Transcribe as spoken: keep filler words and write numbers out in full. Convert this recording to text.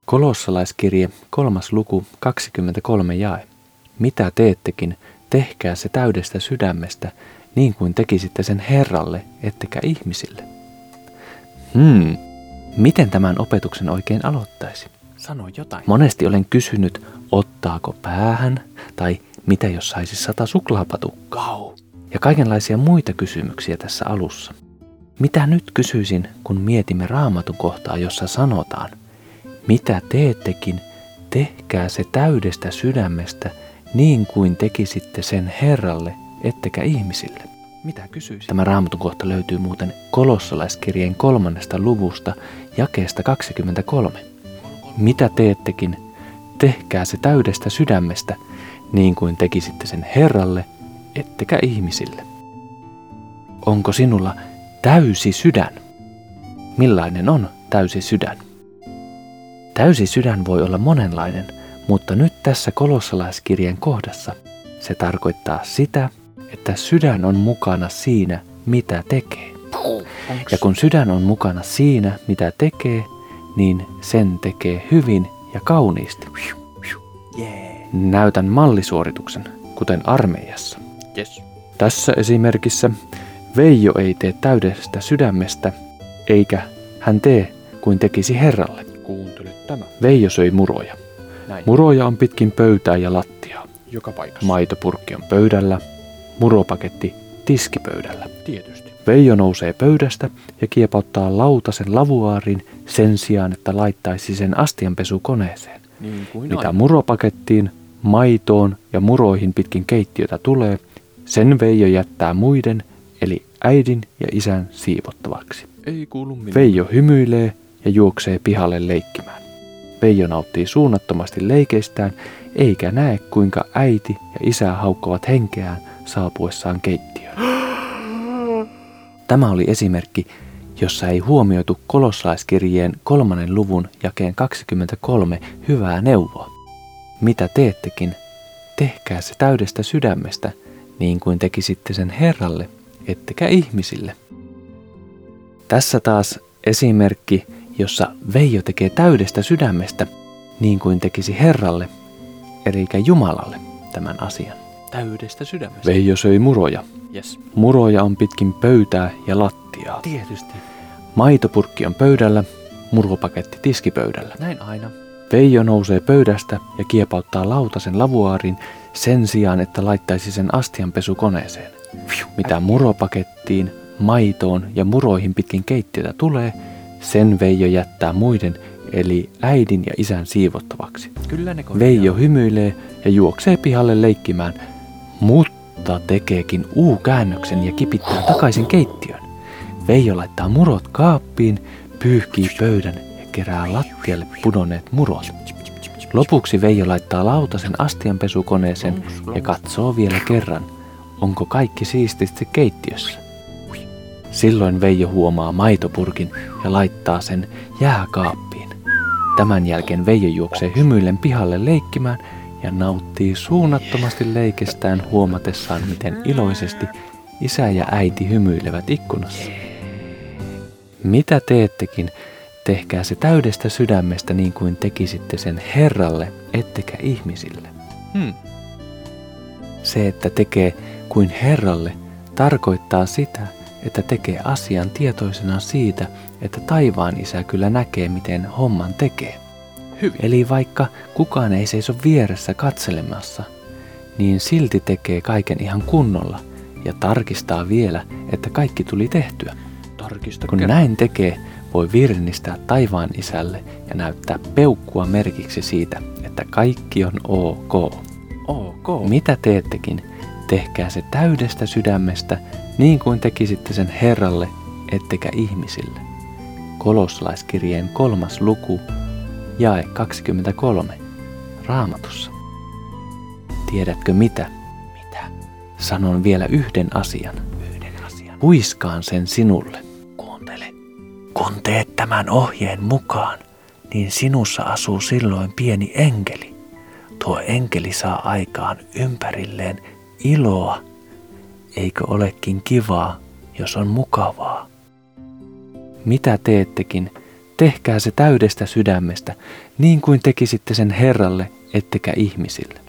Kolossalaiskirje, kolmas luku, kaksikymmentäkolme jae. Mitä teettekin, tehkää se täydestä sydämestä, niin kuin tekisitte sen Herralle, ettekä ihmisille. Hmm, miten tämän opetuksen oikein aloittaisi? Sano jotain. Monesti olen kysynyt, ottaako päähän, tai mitä jos saisi sata suklaapatukkaa, Wow. ja kaikenlaisia muita kysymyksiä tässä alussa. Mitä nyt kysyisin, kun mietimme Raamatun kohtaa, jossa sanotaan, mitä teettekin, tehkää se täydestä sydämestä, niin kuin tekisitte sen Herralle, ettekä ihmisille. Mitä kysyisin? Tämä Raamatun kohta löytyy muuten Kolossalaiskirjeen kolmannesta luvusta, jakeesta kaksikymmentäkolme. Mitä teettekin, tehkää se täydestä sydämestä, niin kuin tekisitte sen Herralle, ettekä ihmisille. Onko sinulla täysi sydän? Millainen on täysi sydän? Täysi sydän voi olla monenlainen, mutta nyt tässä Kolossalaiskirjeen kohdassa se tarkoittaa sitä, että sydän on mukana siinä, mitä tekee. Ja kun sydän on mukana siinä, mitä tekee, niin sen tekee hyvin ja kauniisti. Yeah. Näytän mallisuorituksen, kuten armeijassa. Yes. Tässä esimerkissä Veijo ei tee täydestä sydämestä, eikä hän tee kuin tekisi Herralle. Kuuntele tämä. Veijo söi muroja. Näin. Muroja on pitkin pöytää ja lattiaa. Joka paikassa. Maitopurkki on pöydällä, muropaketti tiskipöydällä. Tietysti. Veijo nousee pöydästä ja kiepauttaa lautasen lavuaariin sen sijaan, että laittaisi sen astianpesukoneeseen. Niin kuin Mitä aina. muropakettiin, maitoon ja muroihin pitkin keittiötä tulee, sen Veijo jättää muiden, eli äidin ja isän siivottavaksi. Ei kuulu minulle. Veijo hymyilee ja juoksee pihalle leikkimään. Veijo nauttii suunnattomasti leikeistään, eikä näe kuinka äiti ja isä haukkovat henkeään saapuessaan keittiöön. Tämä oli esimerkki, jossa ei huomioitu Kolossalaiskirjeen kolmannen luvun jakeen kaksikymmentäkolme hyvää neuvoa. Mitä teettekin, tehkää se täydestä sydämestä, niin kuin tekisitte sen Herralle, ettekä ihmisille. Tässä taas esimerkki, jossa Veijo tekee täydestä sydämestä, niin kuin tekisi Herralle, eli Jumalalle tämän asian. Täydestä sydämestä. Veijo söi muroja. Yes. Muroja on pitkin pöytää ja lattiaa. Tietysti. Maitopurkki on pöydällä, muropaketti tiskipöydällä. Näin aina. Veijo nousee pöydästä ja kiepauttaa lautasen lavuaariin sen sijaan, että laittaisi sen astianpesukoneeseen. Mitä muropakettiin, maitoon ja muroihin pitkin keittiötä tulee, sen Veijo jättää muiden, eli äidin ja isän siivottavaksi. Kyllä ne korjaa. Veijo hymyilee ja juoksee pihalle leikkimään, mutta tekeekin U-käännöksen ja kipittää takaisin keittiöön. Veijo laittaa murot kaappiin, pyyhkii pöydän ja kerää lattialle pudonneet murot. Lopuksi Veijo laittaa lautasen astianpesukoneeseen ja katsoo vielä kerran, onko kaikki siististi keittiössä. Silloin Veijo huomaa maitopurkin ja laittaa sen jääkaappiin. Tämän jälkeen Veijo juoksee hymyillen pihalle leikkimään ja nauttii suunnattomasti leikestään huomatessaan, miten iloisesti isä ja äiti hymyilevät ikkunassa. Mitä teettekin, tehkää se täydestä sydämestä niin kuin tekisitte sen Herralle, ettekä ihmisille. Hmm. Se, että tekee kuin Herralle, tarkoittaa sitä, että tekee asian tietoisena siitä, että taivaan isä kyllä näkee, miten homman tekee. Hyvin. Eli vaikka kukaan ei seiso vieressä katselemassa, niin silti tekee kaiken ihan kunnolla ja tarkistaa vielä, että kaikki tuli tehtyä. Tarkista Kun kerran. näin tekee, voi virnistää taivaan isälle ja näyttää peukkua merkiksi siitä, että kaikki on ok. Ok. Mitä teettekin, tehkää se täydestä sydämestä, niin kuin tekisitte sen Herralle, ettekä ihmisille. Kolossalaiskirjeen kolmas luku, jae kaksikymmentäkolme, Raamatussa. Tiedätkö mitä? Mitä? Sanon vielä yhden asian. Yhden asian. Huiskaan sen sinulle. Kuuntele. Kun teet tämän ohjeen mukaan, niin sinussa asuu silloin pieni enkeli. Tuo enkeli saa aikaan ympärilleen iloa. Eikö olekin kivaa, jos on mukavaa? Mitä teettekin, tehkää se täydestä sydämestä, niin kuin tekisitte sen Herralle ettekä ihmisille.